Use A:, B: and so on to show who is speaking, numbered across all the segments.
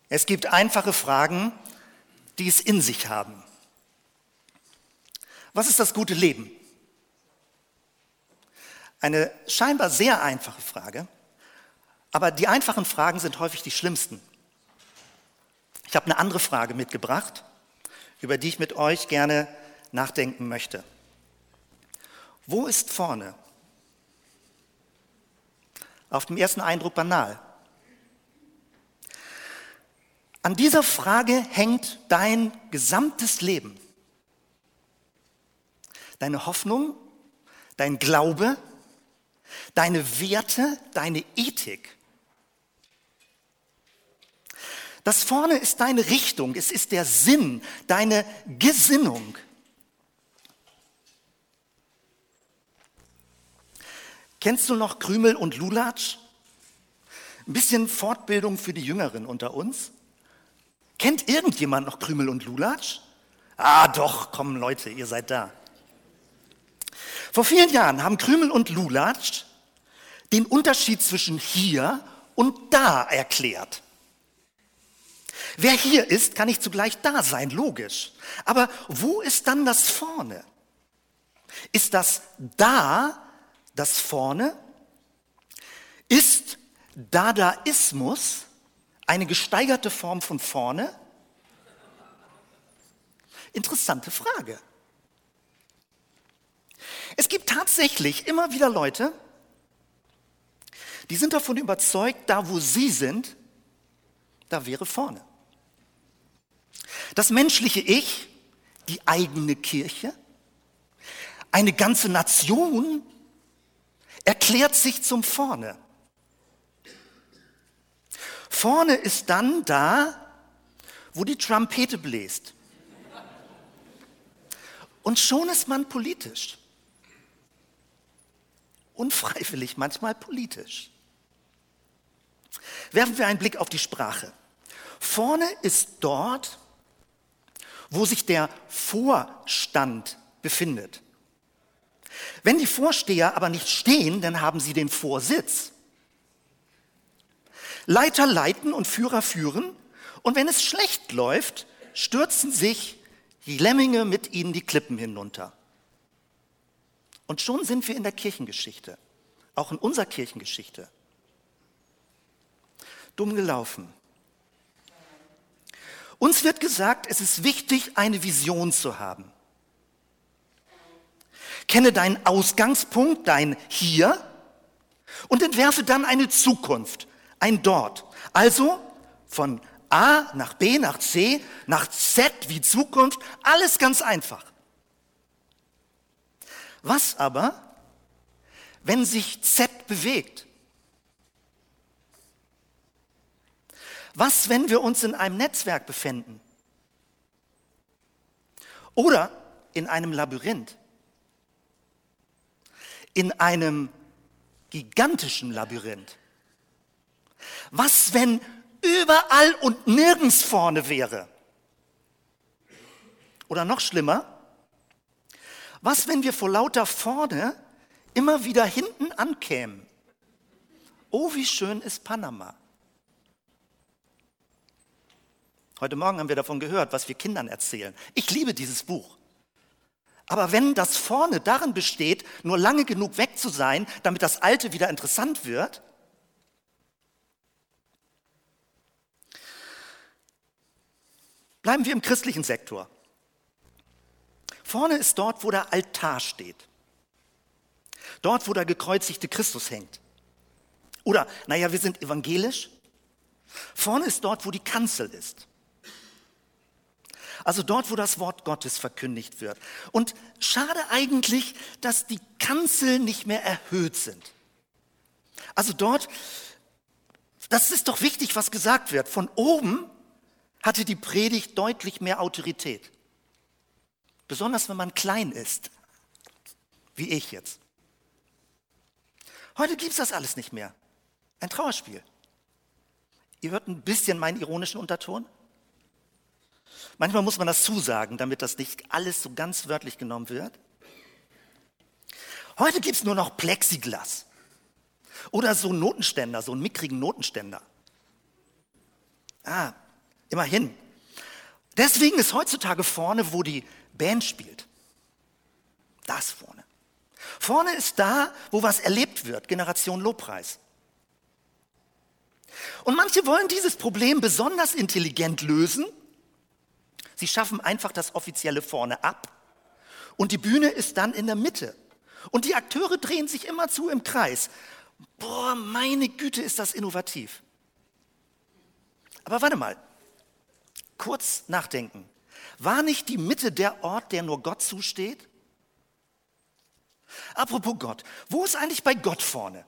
A: Es gibt einfache Fragen, die es in sich haben. Was ist das gute Leben? Eine scheinbar sehr einfache Frage, aber die einfachen Fragen sind häufig die schlimmsten. Ich habe eine andere Frage mitgebracht, über die ich mit euch gerne nachdenken möchte. Wo ist vorne? Auf den ersten Eindruck banal. An dieser Frage hängt dein gesamtes Leben. Deine Hoffnung, dein Glaube, deine Werte, deine Ethik. Das vorne ist deine Richtung, es ist der Sinn, deine Gesinnung. Kennst du noch Krümel und Lulatsch? Ein bisschen Fortbildung für die Jüngeren unter uns. Kennt irgendjemand noch Krümel und Lulatsch? Ah doch, komm Leute, ihr seid da. Vor vielen Jahren haben Krümel und Lulatsch den Unterschied zwischen hier und da erklärt. Wer hier ist, kann nicht zugleich da sein, logisch. Aber wo ist dann das vorne? Ist das da das vorne? Ist Dadaismus eine gesteigerte Form von vorne? Interessante Frage. Es gibt tatsächlich immer wieder Leute, die sind davon überzeugt, da wo sie sind, da wäre vorne. Das menschliche Ich, die eigene Kirche, eine ganze Nation erklärt sich zum Vorne. Vorne ist dann da, wo die Trompete bläst. Und schon ist man politisch. Unfreiwillig manchmal politisch. Werfen wir einen Blick auf die Sprache. Vorne ist dort, wo sich der Vorstand befindet. Wenn die Vorsteher aber nicht stehen, dann haben sie den Vorsitz. Leiter leiten und Führer führen, und wenn es schlecht läuft, stürzen sich die Lemminge mit ihnen die Klippen hinunter. Und schon sind wir in der Kirchengeschichte, auch in unserer Kirchengeschichte. Dumm gelaufen. Uns wird gesagt, es ist wichtig, eine Vision zu haben. Kenne deinen Ausgangspunkt, dein Hier, und entwerfe dann eine Zukunft, ein Dort. Also von A nach B, nach C, nach Z wie Zukunft, alles ganz einfach. Was aber, wenn sich Z bewegt? Was, wenn wir uns in einem Netzwerk befinden? Oder in einem Labyrinth? In einem gigantischen Labyrinth? Was, wenn überall und nirgends vorne wäre? Oder noch schlimmer, was, wenn wir vor lauter vorne immer wieder hinten ankämen? Oh, wie schön ist Panama. Heute Morgen haben wir davon gehört, was wir Kindern erzählen. Ich liebe dieses Buch. Aber wenn das vorne darin besteht, nur lange genug weg zu sein, damit das Alte wieder interessant wird, bleiben wir im christlichen Sektor. Vorne ist dort, wo der Altar steht. Dort, wo der gekreuzigte Christus hängt. Oder, wir sind evangelisch. Vorne ist dort, wo die Kanzel ist. Also dort, wo das Wort Gottes verkündigt wird. Und schade eigentlich, dass die Kanzeln nicht mehr erhöht sind. Also dort, das ist doch wichtig, was gesagt wird. Von oben hatte die Predigt deutlich mehr Autorität. Besonders wenn man klein ist, wie ich jetzt. Heute gibt es das alles nicht mehr. Ein Trauerspiel. Ihr hört ein bisschen meinen ironischen Unterton. Manchmal muss man das zusagen, damit das nicht alles so ganz wörtlich genommen wird. Heute gibt es nur noch Plexiglas. Oder so einen Notenständer, so einen mickrigen Notenständer. Immerhin. Deswegen ist heutzutage vorne, wo die Band spielt. Das vorne. Vorne ist da, wo was erlebt wird, Generation Lobpreis. Und manche wollen dieses Problem besonders intelligent lösen. Sie schaffen einfach das Offizielle vorne ab und die Bühne ist dann in der Mitte. Und die Akteure drehen sich immerzu im Kreis. Boah, meine Güte, ist das innovativ. Aber warte mal, kurz nachdenken. War nicht die Mitte der Ort, der nur Gott zusteht? Apropos Gott, wo ist eigentlich bei Gott vorne?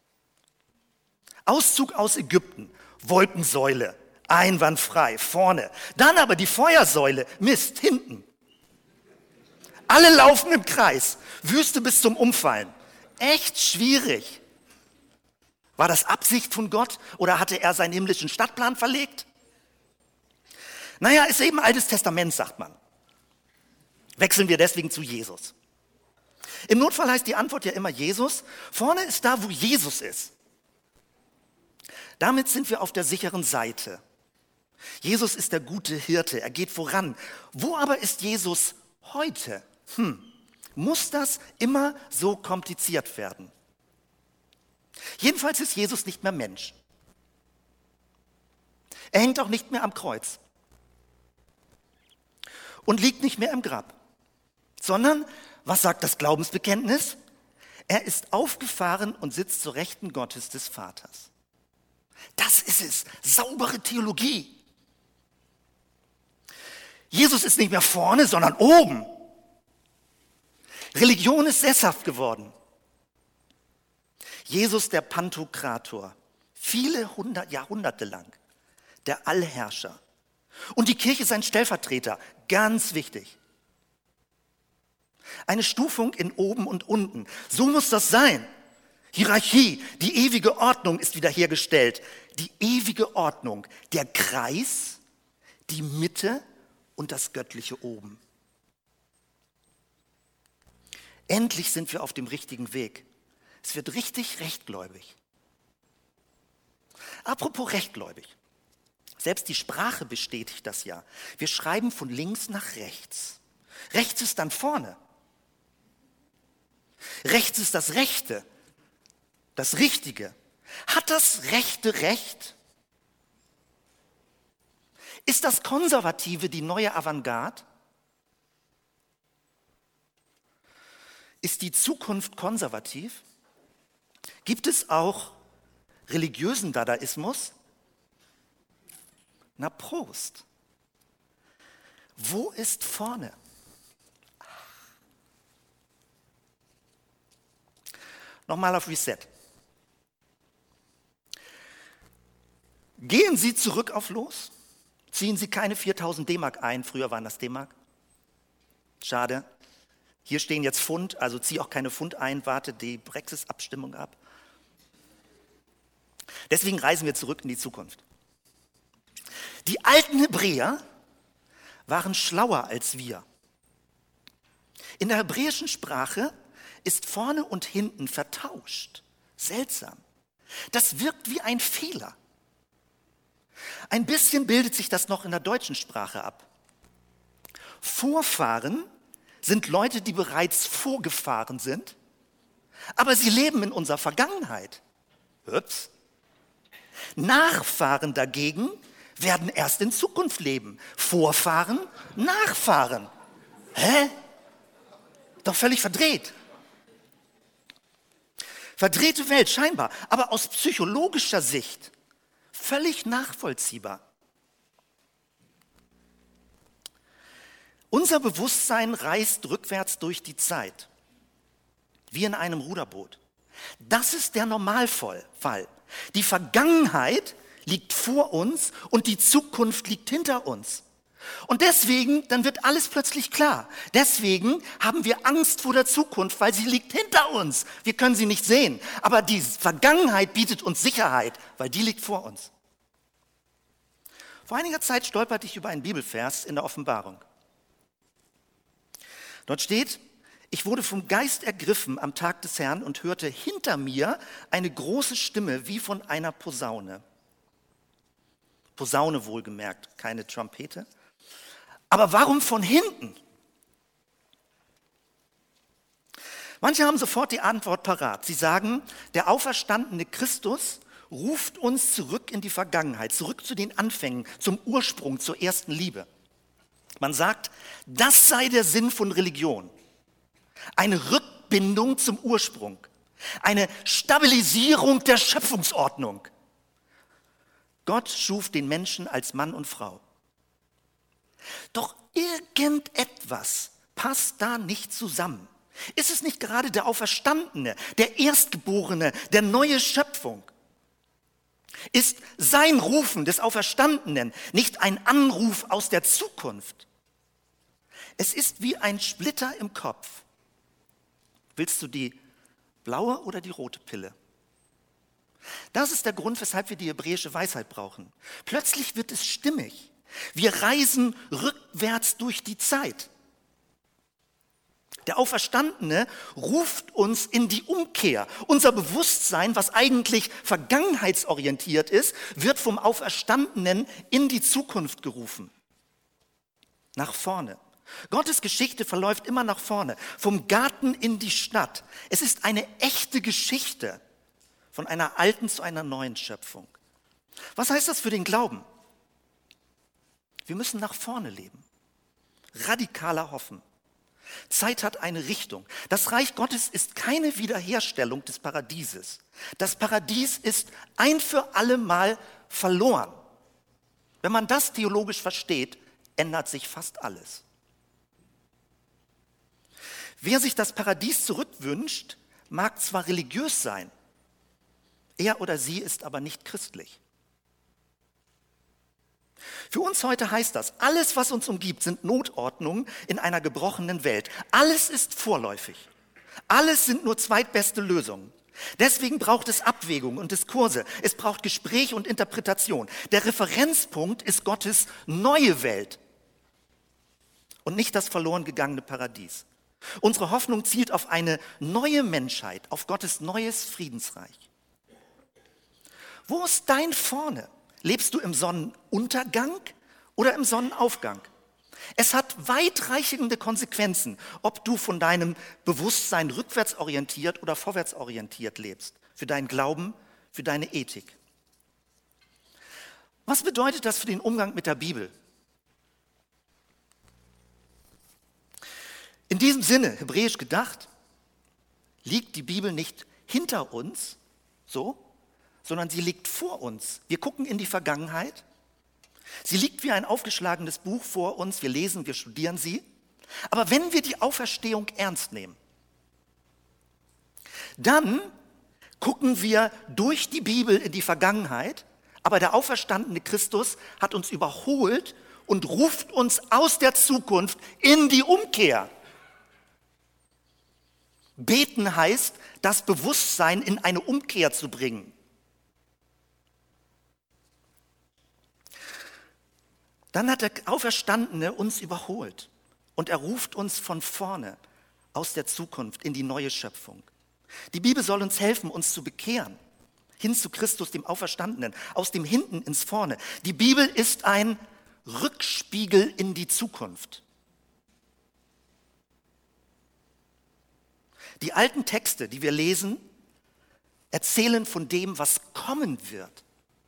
A: Auszug aus Ägypten, Wolkensäule, einwandfrei, vorne. Dann aber die Feuersäule, Mist, hinten. Alle laufen im Kreis, Wüste bis zum Umfallen. Echt schwierig. War das Absicht von Gott oder hatte er seinen himmlischen Stadtplan verlegt? Naja, ist eben Altes Testament, sagt man. Wechseln wir deswegen zu Jesus. Im Notfall heißt die Antwort ja immer Jesus. Vorne ist da, wo Jesus ist. Damit sind wir auf der sicheren Seite. Jesus ist der gute Hirte, er geht voran. Wo aber ist Jesus heute? Muss das immer so kompliziert werden? Jedenfalls ist Jesus nicht mehr Mensch. Er hängt auch nicht mehr am Kreuz und liegt nicht mehr im Grab, sondern, was sagt das Glaubensbekenntnis? Er ist aufgefahren und sitzt zur Rechten Gottes des Vaters. Das ist es, saubere Theologie. Jesus ist nicht mehr vorne, sondern oben. Religion ist sesshaft geworden. Jesus der Pantokrator, viele Jahrhunderte lang, der Allherrscher. Und die Kirche sein Stellvertreter, ganz wichtig. Eine Stufung in oben und unten, so muss das sein. Hierarchie, die ewige Ordnung ist wiederhergestellt. Die ewige Ordnung, der Kreis, die Mitte und das Göttliche oben. Endlich sind wir auf dem richtigen Weg. Es wird richtig rechtgläubig. Apropos rechtgläubig. Selbst die Sprache bestätigt das ja. Wir schreiben von links nach rechts. Rechts ist dann vorne. Rechts ist das Rechte, das Richtige. Hat das Rechte Recht? Ist das Konservative die neue Avantgarde? Ist die Zukunft konservativ? Gibt es auch religiösen Dadaismus? Na Prost. Wo ist vorne? Nochmal auf Reset. Gehen Sie zurück auf Los? Ziehen Sie keine 4.000 D-Mark ein, früher waren das D-Mark. Schade. Hier stehen jetzt Pfund, also zieh auch keine Pfund ein, warte die Brexit-Abstimmung ab. Deswegen reisen wir zurück in die Zukunft. Die alten Hebräer waren schlauer als wir. In der hebräischen Sprache ist vorne und hinten vertauscht. Seltsam. Das wirkt wie ein Fehler. Ein bisschen bildet sich das noch in der deutschen Sprache ab. Vorfahren sind Leute, die bereits vorgefahren sind, aber sie leben in unserer Vergangenheit. Ups. Nachfahren dagegen werden erst in Zukunft leben. Vorfahren, Nachfahren. Hä? Doch völlig verdreht. Verdrehte Welt, scheinbar, aber aus psychologischer Sicht völlig nachvollziehbar. Unser Bewusstsein reist rückwärts durch die Zeit, wie in einem Ruderboot. Das ist der Normalfall. Die Vergangenheit liegt vor uns und die Zukunft liegt hinter uns. Und deswegen, dann wird alles plötzlich klar. Deswegen haben wir Angst vor der Zukunft, weil sie liegt hinter uns. Wir können sie nicht sehen. Aber die Vergangenheit bietet uns Sicherheit, weil die liegt vor uns. Vor einiger Zeit stolperte ich über einen Bibelvers in der Offenbarung. Dort steht: Ich wurde vom Geist ergriffen am Tag des Herrn und hörte hinter mir eine große Stimme wie von einer Posaune. Posaune wohlgemerkt, keine Trompete. Aber warum von hinten? Manche haben sofort die Antwort parat. Sie sagen, der auferstandene Christus ruft uns zurück in die Vergangenheit, zurück zu den Anfängen, zum Ursprung, zur ersten Liebe. Man sagt, das sei der Sinn von Religion. Eine Rückbindung zum Ursprung, eine Stabilisierung der Schöpfungsordnung. Gott schuf den Menschen als Mann und Frau. Doch irgendetwas passt da nicht zusammen. Ist es nicht gerade der Auferstandene, der Erstgeborene, der neue Schöpfung? Ist sein Rufen des Auferstandenen nicht ein Anruf aus der Zukunft? Es ist wie ein Splitter im Kopf. Willst du die blaue oder die rote Pille? Das ist der Grund, weshalb wir die hebräische Weisheit brauchen. Plötzlich wird es stimmig. Wir reisen rückwärts durch die Zeit. Der Auferstandene ruft uns in die Umkehr. Unser Bewusstsein, was eigentlich vergangenheitsorientiert ist, wird vom Auferstandenen in die Zukunft gerufen. Nach vorne. Gottes Geschichte verläuft immer nach vorne, vom Garten in die Stadt. Es ist eine echte Geschichte von einer alten zu einer neuen Schöpfung. Was heißt das für den Glauben? Wir müssen nach vorne leben, radikaler hoffen. Zeit hat eine Richtung. Das Reich Gottes ist keine Wiederherstellung des Paradieses. Das Paradies ist ein für alle Mal verloren. Wenn man das theologisch versteht, ändert sich fast alles. Wer sich das Paradies zurückwünscht, mag zwar religiös sein, er oder sie ist aber nicht christlich. Für uns heute heißt das, alles, was uns umgibt, sind Notordnungen in einer gebrochenen Welt. Alles ist vorläufig. Alles sind nur zweitbeste Lösungen. Deswegen braucht es Abwägung und Diskurse. Es braucht Gespräch und Interpretation. Der Referenzpunkt ist Gottes neue Welt und nicht das verloren gegangene Paradies. Unsere Hoffnung zielt auf eine neue Menschheit, auf Gottes neues Friedensreich. Wo ist dein Vorne? Lebst du im Sonnenuntergang oder im Sonnenaufgang? Es hat weitreichende Konsequenzen, ob du von deinem Bewusstsein rückwärtsorientiert oder vorwärtsorientiert lebst, für deinen Glauben, für deine Ethik. Was bedeutet das für den Umgang mit der Bibel? In diesem Sinne, hebräisch gedacht, liegt die Bibel nicht hinter uns, sondern sie liegt vor uns. Wir gucken in die Vergangenheit. Sie liegt wie ein aufgeschlagenes Buch vor uns. Wir lesen, wir studieren sie. Aber wenn wir die Auferstehung ernst nehmen, dann gucken wir durch die Bibel in die Vergangenheit. Aber der auferstandene Christus hat uns überholt und ruft uns aus der Zukunft in die Umkehr. Beten heißt, das Bewusstsein in eine Umkehr zu bringen. Dann hat der Auferstandene uns überholt und er ruft uns von vorne aus der Zukunft in die neue Schöpfung. Die Bibel soll uns helfen, uns zu bekehren, hin zu Christus, dem Auferstandenen, aus dem Hinten ins Vorne. Die Bibel ist ein Rückspiegel in die Zukunft. Die alten Texte, die wir lesen, erzählen von dem, was kommen wird.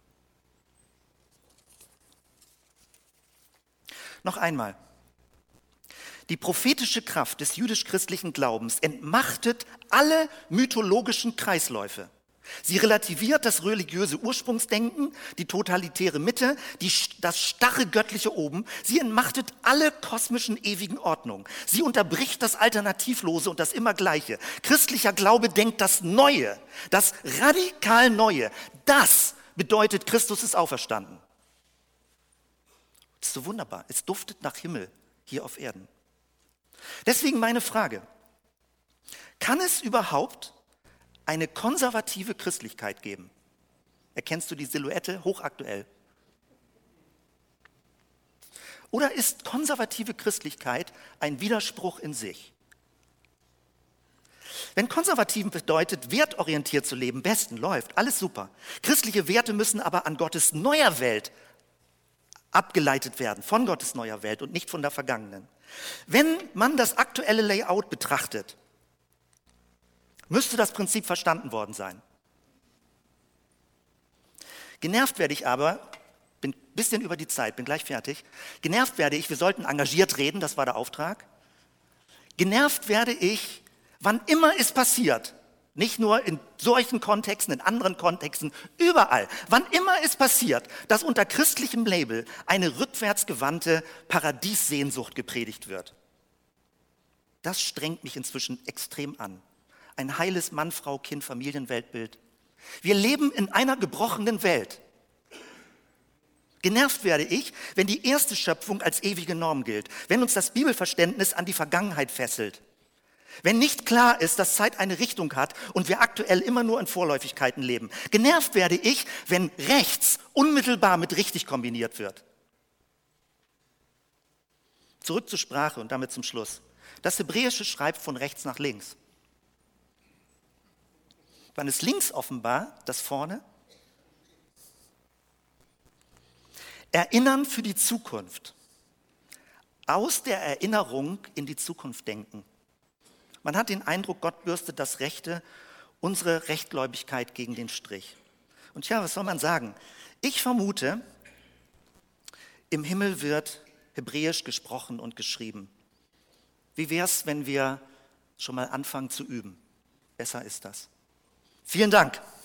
A: Noch einmal. Die prophetische Kraft des jüdisch-christlichen Glaubens entmachtet alle mythologischen Kreisläufe. Sie relativiert das religiöse Ursprungsdenken, die totalitäre Mitte, das starre göttliche Oben. Sie entmachtet alle kosmischen ewigen Ordnungen. Sie unterbricht das Alternativlose und das Immergleiche. Christlicher Glaube denkt das Neue, das radikal Neue. Das bedeutet, Christus ist auferstanden. Das ist so wunderbar. Es duftet nach Himmel hier auf Erden. Deswegen meine Frage: Kann es überhaupt eine konservative Christlichkeit geben? Erkennst du die Silhouette? Hochaktuell. Oder ist konservative Christlichkeit ein Widerspruch in sich? Wenn konservativ bedeutet, wertorientiert zu leben, besten läuft, alles super. Christliche Werte müssen aber an Gottes neuer Welt abgeleitet werden von Gottes neuer Welt und nicht von der vergangenen. Wenn man das aktuelle Layout betrachtet, müsste das Prinzip verstanden worden sein. Genervt werde ich aber, bin ein bisschen über die Zeit, bin gleich fertig, genervt werde ich, wir sollten engagiert reden, das war der Auftrag. Genervt werde ich, wann immer es passiert, nicht nur in solchen Kontexten, in anderen Kontexten, überall, wann immer es passiert, dass unter christlichem Label eine rückwärtsgewandte Paradiessehnsucht gepredigt wird. Das strengt mich inzwischen extrem an. Ein heiles Mann, Frau, Kind, Familienweltbild. Wir leben in einer gebrochenen Welt. Genervt werde ich, wenn die erste Schöpfung als ewige Norm gilt, wenn uns das Bibelverständnis an die Vergangenheit fesselt, wenn nicht klar ist, dass Zeit eine Richtung hat und wir aktuell immer nur in Vorläufigkeiten leben. Genervt werde ich, wenn rechts unmittelbar mit richtig kombiniert wird. Zurück zur Sprache und damit zum Schluss. Das Hebräische schreibt von rechts nach links. Wann ist links offenbar das vorne? Erinnern für die Zukunft. Aus der Erinnerung in die Zukunft denken. Man hat den Eindruck, Gott bürstet das Rechte, unsere Rechtgläubigkeit gegen den Strich. Und ja, was soll man sagen? Ich vermute, im Himmel wird Hebräisch gesprochen und geschrieben. Wie wäre es, wenn wir schon mal anfangen zu üben? Besser ist das. Vielen Dank.